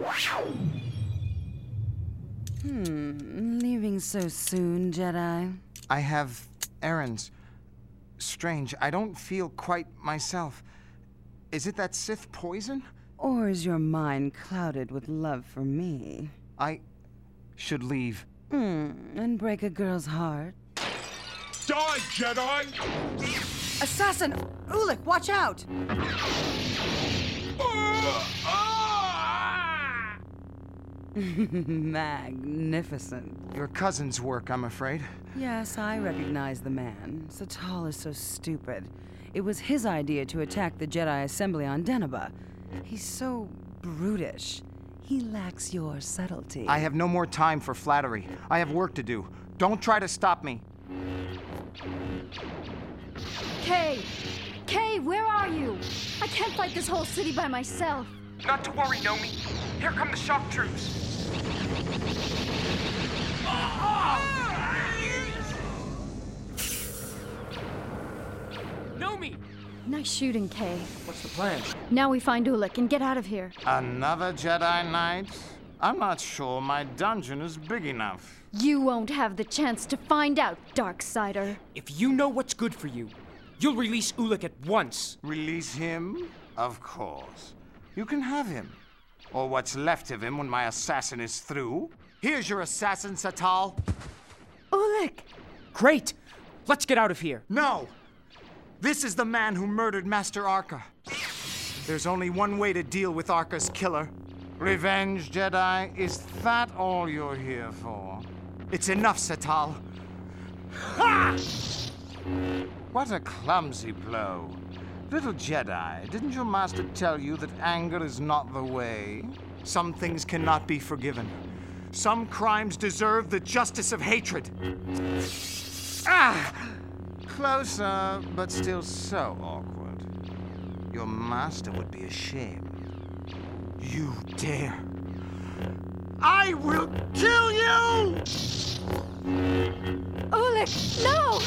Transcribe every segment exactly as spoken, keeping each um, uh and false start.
Hmm, leaving so soon, Jedi? I have errands. Strange, I don't feel quite myself. Is it that Sith poison? Or is your mind clouded with love for me? I should leave. Hmm, and break a girl's heart? Die, Jedi! Assassin! Ulic, watch out! Magnificent. Your cousin's work, I'm afraid. Yes, I recognize the man. Satal is so stupid. It was his idea to attack the Jedi Assembly on Dennaba. He's so brutish. He lacks your subtlety. I have no more time for flattery. I have work to do. Don't try to stop me. Kay! Kay, where are you? I can't fight this whole city by myself. Not to worry, Nomi. Here come the shock troops. Nomi! Nice shooting, Kay. What's the plan? Now we find Ulic and get out of here. Another Jedi Knight? I'm not sure my dungeon is big enough. You won't have the chance to find out, Darksider. If you know what's good for you, you'll release Ulic at once. Release him? Of course. You can have him. Or what's left of him when my assassin is through. Here's your assassin, Satal. Ulic! Great! Let's get out of here. No! This is the man who murdered Master Arca. There's only one way to deal with Arca's killer. Revenge, Jedi? Is that all you're here for? It's enough, Satal. Ha! What a clumsy blow. Little Jedi, didn't your master tell you that anger is not the way? Some things cannot be forgiven. Some crimes deserve the justice of hatred. Ah! Closer, but still so awkward. Your master would be ashamed. You dare. I will kill you! Ulic, no!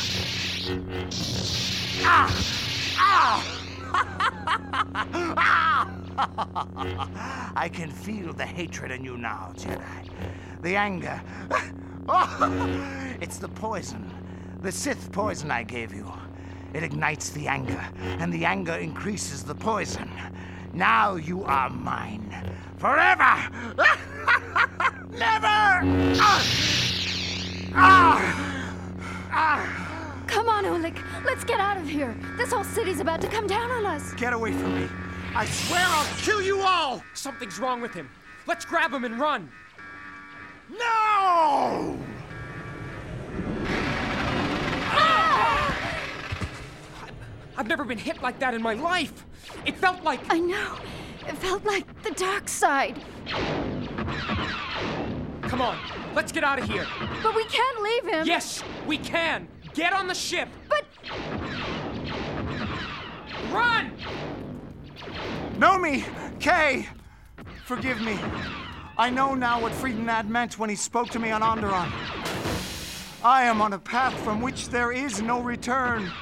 Ah! Ah! I can feel the hatred in you now, Jedi. The anger. Oh, it's the poison. The Sith poison I gave you. It ignites the anger, and the anger increases the poison. Now you are mine. Forever! Never! Ah! Ah! Ah! Come on, Ulic. Let's get out of here. This whole city's about to come down on us. Get away from me. I swear I'll kill you all! Something's wrong with him. Let's grab him and run. No! I've never been hit like that in my life. It felt like... I know. It felt like the dark side. Come on, let's get out of here. But we can't leave him. Yes, we can. Get on the ship. But... Run! Nomi! Kay! Forgive me. I know now what Friedenad meant when he spoke to me on Onderon. I am on a path from which there is no return.